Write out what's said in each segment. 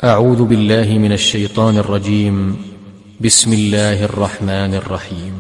أعوذ بالله من الشيطان الرجيم. بسم الله الرحمن الرحيم.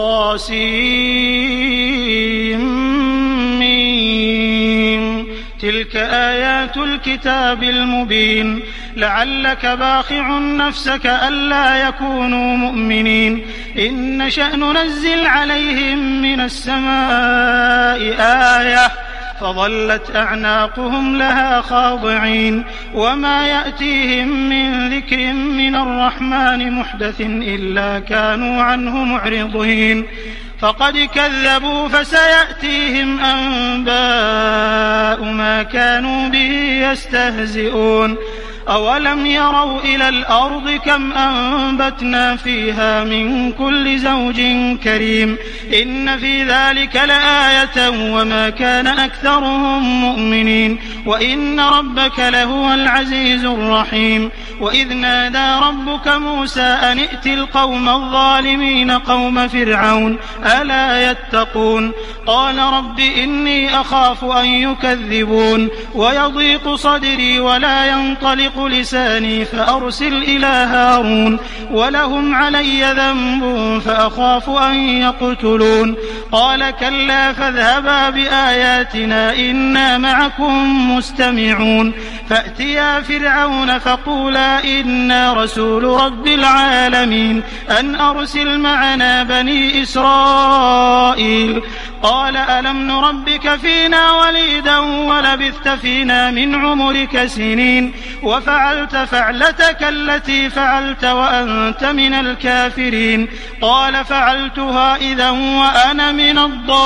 طاسيم. تلك آيات الكتاب المبين. لعلك باخع نفسك ألا يكونوا مؤمنين. إن نشأ ننزل عليهم من السماء آية فظلت أعناقهم لها خاضعين. وما يأتيهم من ذكر من الرحمن محدث إلا كانوا عنه معرضين. فقد كذبوا فسيأتيهم أنباء ما كانوا به يستهزئون. أولم يروا إلى الأرض كم أنبتنا فيها من كل زوج كريم. إن في ذلك لآية وما كان أكثرهم مؤمنين وإن ربك لهو العزيز الرحيم. وإذ نادى ربك موسى أن ائت القوم الظالمين قوم فرعون ألا يتقون. قال رب إني أخاف أن يكذبون ويضيق صدري ولا ينطلق لساني فأرسل إلى هارون ولهم علي ذنب فأخاف أن يقتلون. قال كلا فاذهبا بآياتنا إنا معكم مستمعون. فأتيا فرعون فقولا إنا رسول رب العالمين أن أرسل معنا بني إسرائيل. قال ألم نربك فينا وليدا ولبثت فينا من عمرك سنين وفعلت فعلتك التي فعلت وأنت من الكافرين. قال فعلتها إذا وأنا من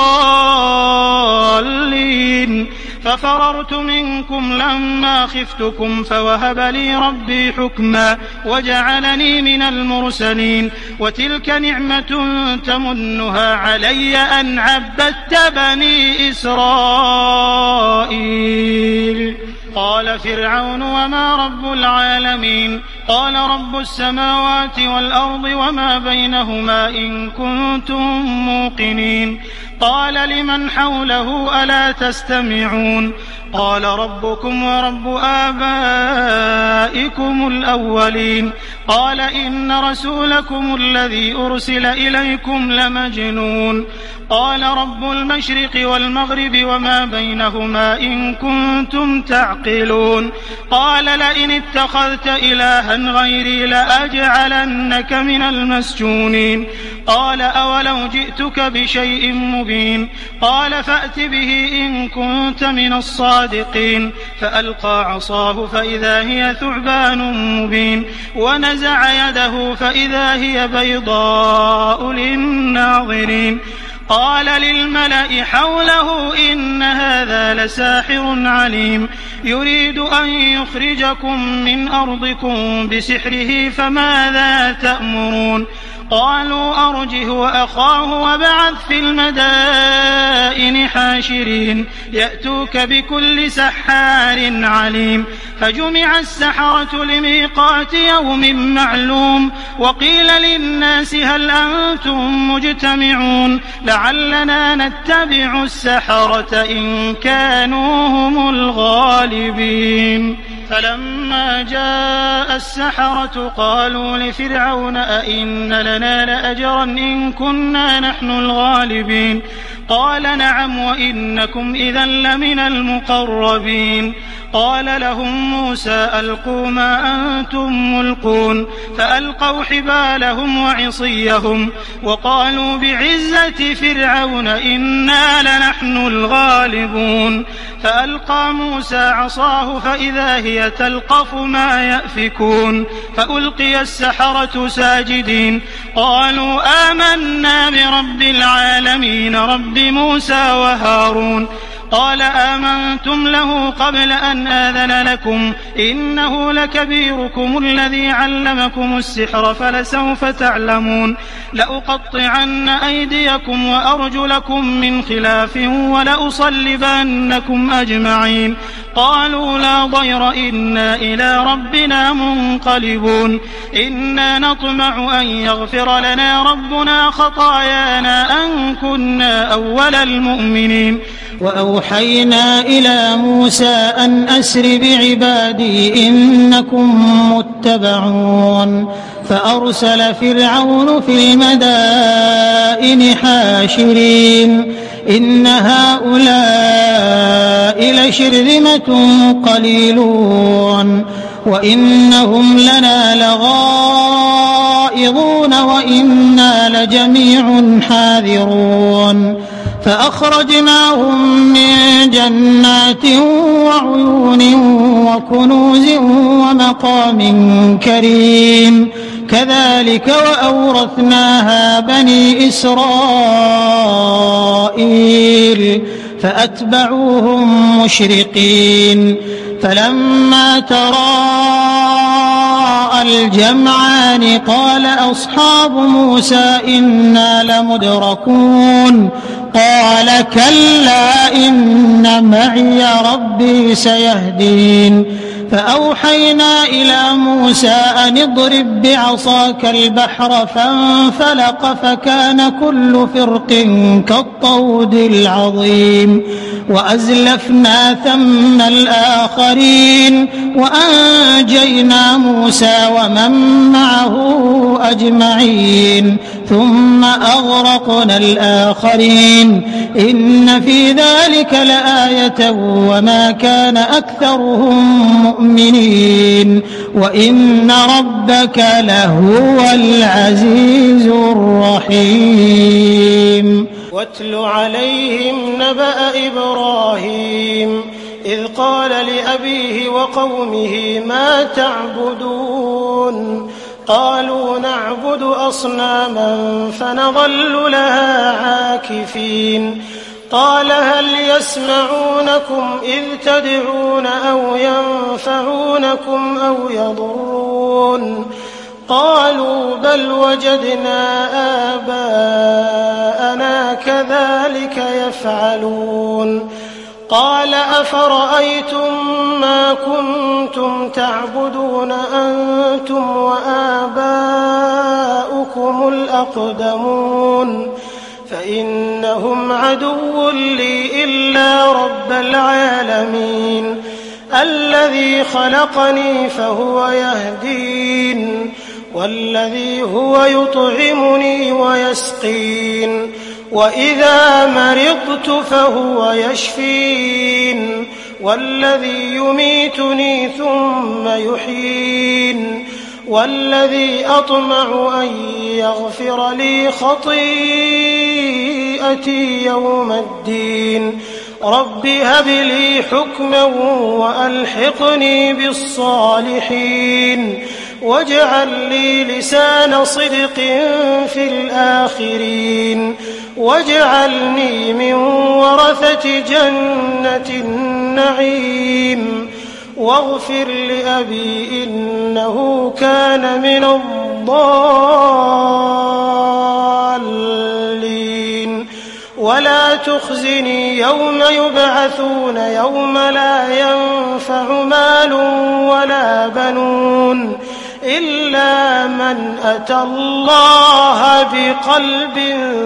الضالين. ففررت منكم لما خفتكم فوهب لي ربي حكما وجعلني من المرسلين. وتلك نعمة تمنها علي أن عبدت بني إسرائيل. قال فرعون وما رب العالمين. قال رب السماوات والأرض وما بينهما إن كنتم موقنين. قال لمن حوله ألا تستمعون. قال ربكم ورب آبائكم الأولين. قال إن رسولكم الذي أرسل إليكم لمجنون. قال رب المشرق والمغرب وما بينهما إن كنتم تعقلون. قال لئن اتخذت إلها غيري لأجعلنك من المسجونين. قال أولو جئتك بشيء مبين. قال فأت به إن كنت من الصادقين. فألقى عصاه فإذا هي ثعبان مبين ونزع يده فإذا هي بيضاء للناظرين. قال للملأ حوله إن هذا لساحر عليم يريد أن يخرجكم من أرضكم بسحره فماذا تأمرون. قالوا أرجه وأخاه وابعث في المدائن حاشرين يأتوك بكل سحار عليم. فجمع السحرة لميقات يوم معلوم. وقيل للناس هل أنتم مجتمعون لعلنا نتبع السحرة إن كانوا هم الغالبين. فلما جاء السحرة قالوا لفرعون أئن لنا لأجرا إن كنا نحن الغالبين. قال نعم وإنكم إذا لمن المقربين. قال لهم موسى ألقوا ما أنتم ملقون. فألقوا حبالهم وعصيهم وقالوا بعزة فرعون إنا لنحن الغالبون. فألقى موسى عصاه فإذا هي تلقف ما يأفكون. فألقي السحرة ساجدين قالوا آمنا برب العالمين رب موسى وهارون. قال آمنتم له قبل أن آذن لكم إنه لكبيركم الذي علمكم السحر فلسوف تعلمون. لأقطعن أيديكم وأرجلكم من خلاف ولأصلبنكم أجمعين. قالوا لا ضير إنا إلى ربنا منقلبون. إنا نطمع أن يغفر لنا ربنا خطايانا أن كنا أول المؤمنين. وأوحينا إلى موسى أن أسر بعبادي إنكم متبعون فأرسل فرعون في المدائن حاشرين إن هؤلاء لشرذمة قليلون وإنهم لنا لغائظون وإنا لجميع حاذرون فأخرجناهم من جنات وعيون وكنوز ومقام كريم كذلك وأورثناها بني إسرائيل فأتبعوهم مشرقين فلما تراءى الجمعان قال أصحاب موسى إنا لمدركون قال كلا إن معي ربي سيهدين فأوحينا إلى موسى أن اضرب بعصاك البحر فانفلق فكان كل فرق كالطود العظيم وأزلفنا ثم الآخرين وأنجينا موسى ومن معه أجمعين ثم أغرقنا الآخرين إن في ذلك لآية وما كان أكثرهم مؤمنين وإن ربك لهو العزيز الرحيم واتل عليهم نبأ إبراهيم إذ قال لأبيه وقومه ما تعبدون قالوا نعبد أصناما فنظل لها عاكفين قال هل يسمعونكم إذ تدعون أو ينفعونكم أو يضرون قالوا بل وجدنا آباءنا كذلك يفعلون قال أفرأيتم ما كنتم تعبدون أنتم وآباؤكم الأقدمون فإنهم عدو لي إلا رب العالمين الذي خلقني فهو يهدين والذي هو يطعمني ويسقين وإذا مرضت فهو يشفين والذي يميتني ثم يحيين والذي أطمع أن يغفر لي خطيئتي يوم الدين رب هب لي حكما وألحقني بالصالحين واجعل لي لسان صدق في الآخرين واجعلني من ورثة جنة النعيم واغفر لأبي إنه كان من الضالين ولا تخزني يوم يبعثون يوم لا ينفع مال ولا بنون إلا من أتى الله بقلب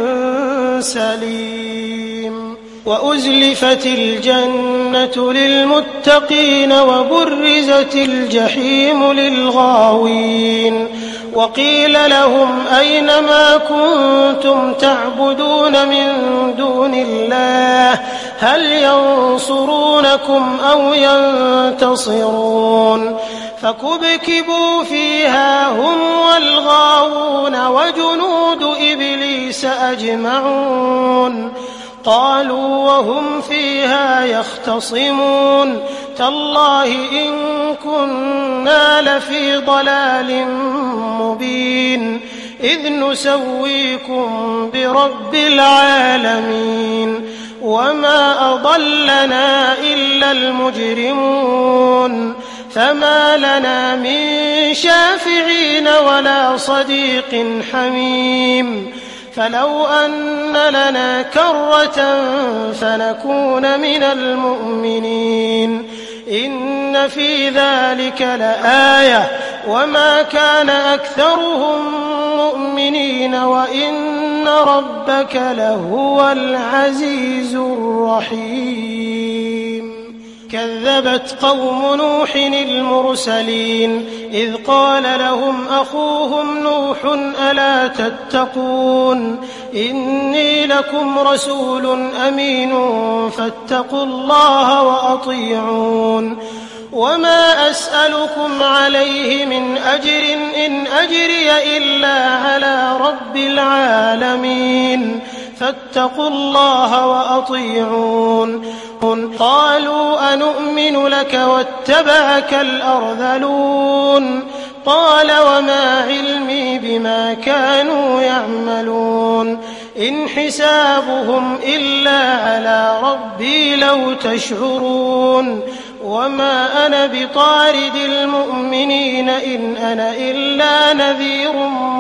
سليم وأزلفت الجنة للمتقين وبرزت الجحيم للغاوين وقيل لهم أين ما كنتم تعبدون من دون الله هل ينصرونكم أو ينتصرون فكبكبوا فيها هم والغاوون وجنود إبليس أجمعون قالوا وهم فيها يختصمون تالله إن كنا لفي ضلال مبين إذ نسويكم برب العالمين وما أضلنا إلا المجرمون فما لنا من شافعين ولا صديق حميم فلو أن لنا كرة فنكون من المؤمنين إن في ذلك لآية وما كان أكثرهم مؤمنين وإن ربك لهو العزيز الرحيم. كذبت قوم نوح المرسلين إذ قال لهم أخوهم نوح ألا تتقون إني لكم رسول أمين فاتقوا الله وأطيعون وما أسألكم عليه من أجر إن أجري إلا على رب العالمين فاتقوا الله وأطيعون قالوا أنؤمن لك واتبعك الأرذلون قال وما علمي بما كانوا يعملون إن حسابهم إلا على ربي لو تشعرون وما أنا بطارد المؤمنين إن أنا إلا نذير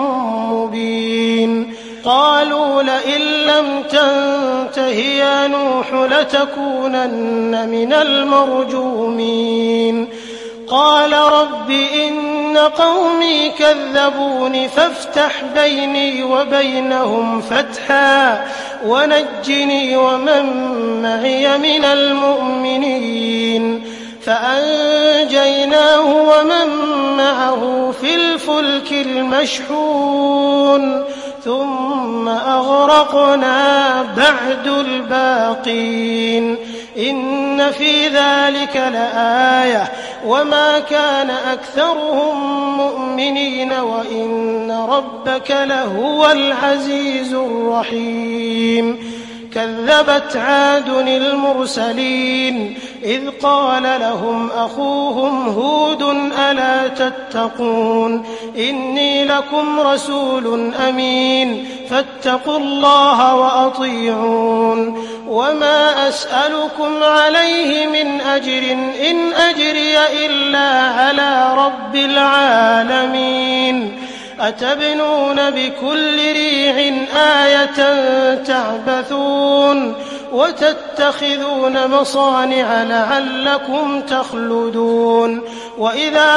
مبين قالوا لئن لم تنته يا نوح لتكونن من المرجومين قال رب إن قومي كذبون فافتح بيني وبينهم فتحا ونجني ومن معي من المؤمنين فأنجيناه ومن معه في الفلك المشحون ثم أغرقنا بعد الباقين إن في ذلك لآية وما كان أكثرهم مؤمنين وإن ربك لهو العزيز الرحيم كذبت عاد المرسلين إذ قال لهم أخوهم هود ألا تتقون إني لكم رسول أمين فاتقوا الله وأطيعون وما أسألكم عليه من أجر إن أجري إلا على رب العالمين أتبنون بكل ريع آية تعبثون وتتخذون مصانع لعلكم تخلدون وإذا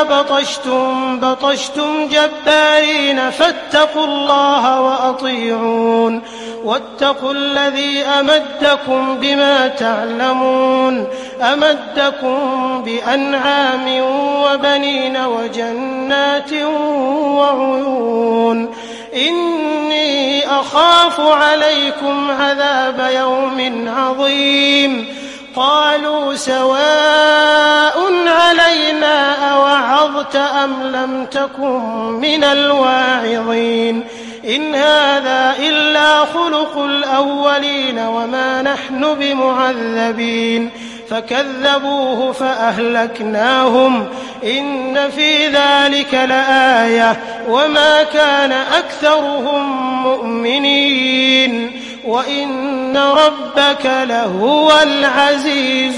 بطشتم جبارين فاتقوا الله وأطيعون واتقوا الذي أمدكم بما تعلمون أمدكم بأنعام وبنين وجنات وعيون إني أخاف عليكم عذاب يوم عظيم قالوا سواء علينا أوعظت أم لم تكن من الواعظين إن هذا إلا خلق الأولين وما نحن بمعذبين فكذبوه فأهلكناهم إن في ذلك لآية وما كان أكثرهم مؤمنين وإن ربك لهو العزيز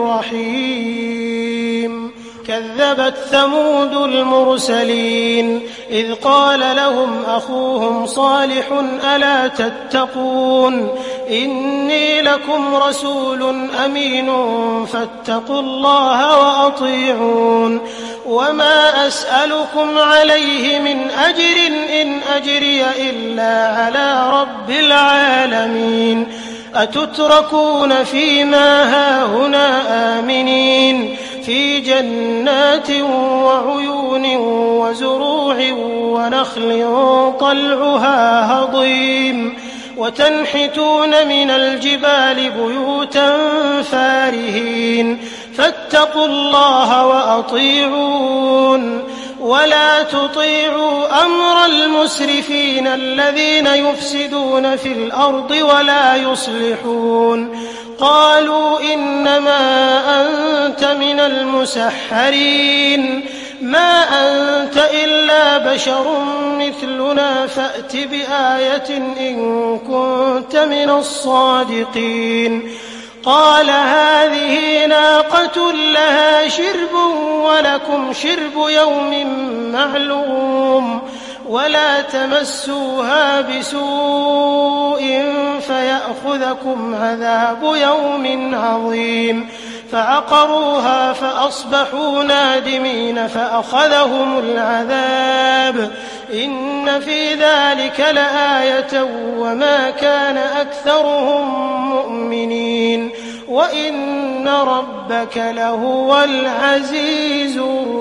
الرحيم كذبت ثمود المرسلين إذ قال لهم أخوهم صالح ألا تتقون إني لكم رسول أمين فاتقوا الله وأطيعون وما أسألكم عليه من أجر إن أجري إلا على رب العالمين أتتركون فيما هاهنا آمنين في جنات وعيون وزروع ونخل طلعها هضيم وتنحتون من الجبال بيوتا فارهين فاتقوا الله وأطيعون ولا تطيعوا أمر المسرفين الذين يفسدون في الأرض ولا يصلحون قالوا إنما أنت من المسحرين ما أنت إلا بشر مثلنا فأت بآية إن كنت من الصادقين قال هذه ناقة لها شرب ولكم شرب يوم معلوم ولا تمسوها بسوء فيأخذكم عذاب يوم عظيم فعقروها فأصبحوا نادمين فأخذهم العذاب إن في ذلك لآية وما كان أكثرهم مؤمنين وإن ربك لهو العزيز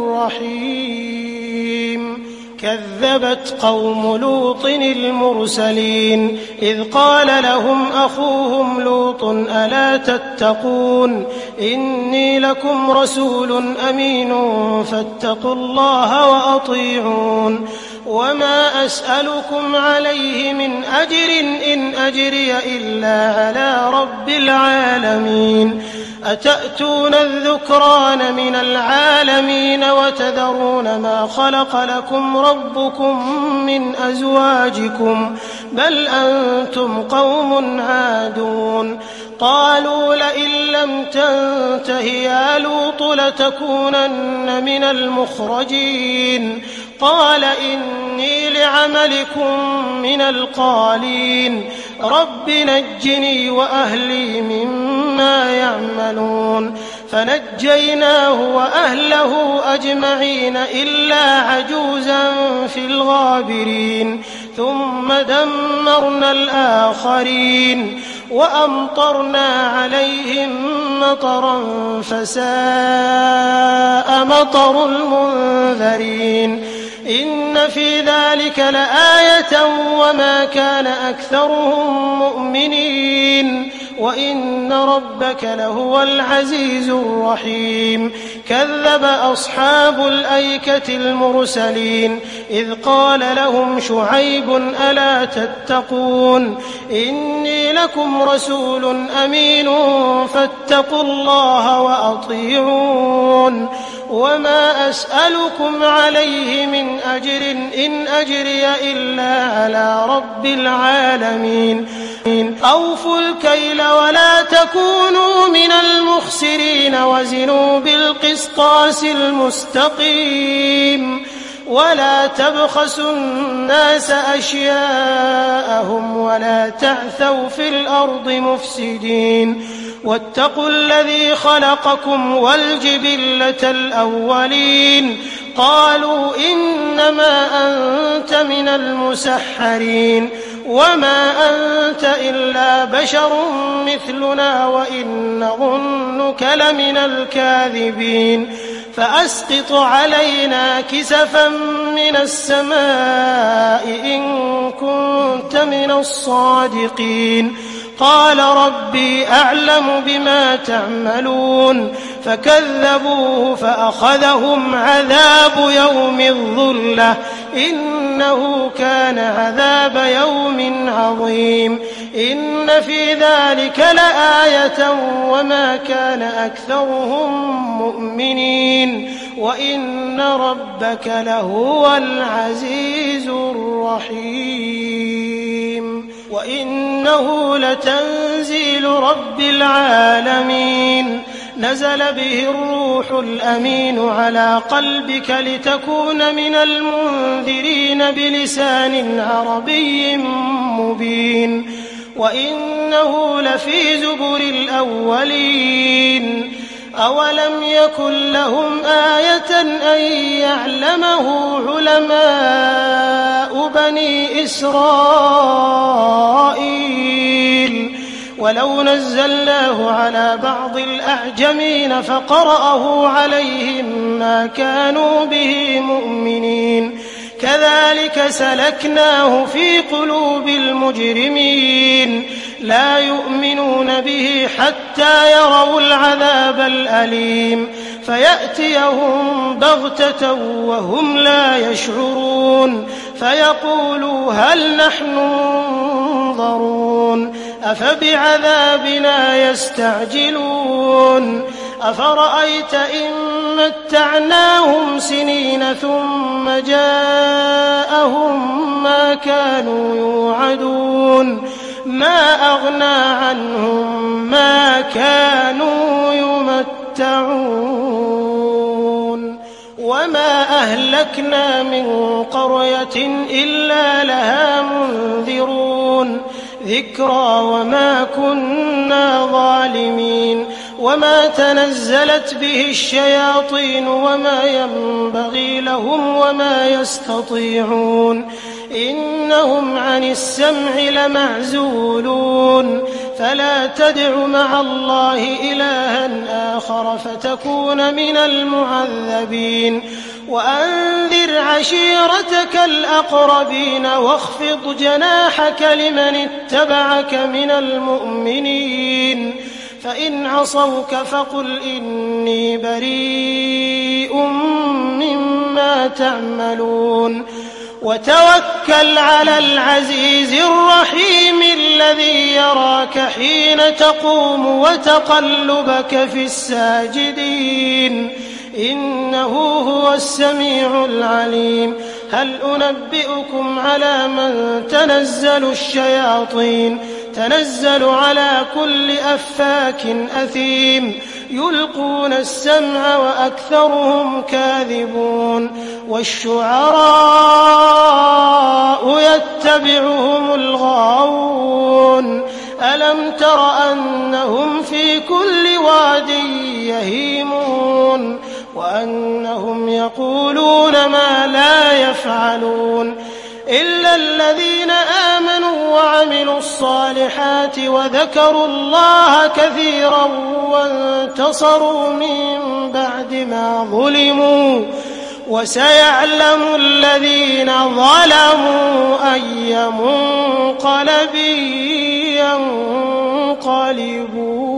الرحيم. كذبت قوم لوط المرسلين إذ قال لهم أخوهم لوط ألا تتقون إني لكم رسول أمين فاتقوا الله وأطيعون وما أسألكم عليه من أجر إن أجري إلا على رب العالمين. أتأتون الذكران من العالمين وتذرون ما خلق لكم ربكم من أزواجكم بل أنتم قوم عادون. قالوا لئن لم تنته يا لوط لتكونن من المخرجين. قال إني لعملكم من القالين رب نجني وأهلي مما يعملون. فنجيناه وأهله أجمعين إلا عجوزا في الغابرين ثم دمرنا الآخرين وأمطرنا عليهم مطرا فساء مطر المنذرين. إن في ذلك لآية وما كان أكثرهم مؤمنين وإن ربك لهو العزيز الرحيم. كذب أصحاب الأيكة المرسلين إذ قال لهم شعيب ألا تتقون إني لكم رسول أمين فاتقوا الله وأطيعون وما أسألكم عليه من أجر إن أجري إلا على رب العالمين. أوفوا الكيل ولا تكونوا من المخسرين وزنوا بالقسطاس المستقيم ولا تبخسوا الناس أشياءهم ولا تعثوا في الأرض مفسدين. واتقوا الذي خلقكم والجبلة الأولين. قالوا إنما أنت من المسحرين وما أنت إلا بشر مثلنا وإن نظنك لمن الكاذبين. فأسقط علينا كسفا من السماء إن كنت من الصادقين. قال ربي أعلم بما تعملون. فكذبوه فأخذهم عذاب يوم الظلة إنه كان عذاب يوم عظيم. إن في ذلك لآية وما كان أكثرهم مؤمنين وإن ربك لهو العزيز الرحيم. وإنه لتنزيل رب العالمين نزل به الروح الأمين على قلبك لتكون من المنذرين بلسان عربي مبين. وإنه لفي زبر الأولين. أولم يكن لهم آية أن يعلمه علماء بني إسرائيل ولو نزلناه على بعض الأعجمين فقرأه عليهم ما كانوا به مؤمنين. كذلك سلكناه في قلوب المجرمين لا يؤمنون به حتى يروا العذاب الأليم فيأتيهم بغتة وهم لا يشعرون فيقولوا هل نحن منظرون أفبعذابنا يستعجلون أفرأيت إن متعناهم سنين ثم جاءهم ما كانوا يوعدون ما أغنى عنهم ما كانوا يمتعون وما أهلكنا من قرية إلا لها منذرون ذكرى وما كنا ظالمين وما تنزلت به الشياطين وما ينبغي لهم وما يستطيعون إنهم عن السمع لمعزولون فلا تدع مع الله إلها آخر فتكون من المعذبين وأنذر عشيرتك الأقربين واخفض جناحك لمن اتبعك من المؤمنين فإن عصوك فقل إني بريء مما تعملون وتوكل على العزيز الرحيم الذي يراك حين تقوم وتقلبك في الساجدين إنه هو السميع العليم هل أنبئكم على من تنزل الشياطين تنزل على كل أفاك أثيم يلقون السمع وأكثرهم كاذبون والشعراء يتبعهم الغاوون ألم تر أنهم في كل واد يهيمون وأنهم يقولون ما لا يفعلون إلا الذين آمنوا وعملوا الصالحات وذكروا الله كثيرا وانتصروا من بعد ما ظلموا وسيعلم الذين ظلموا أي منقلب ينقلبون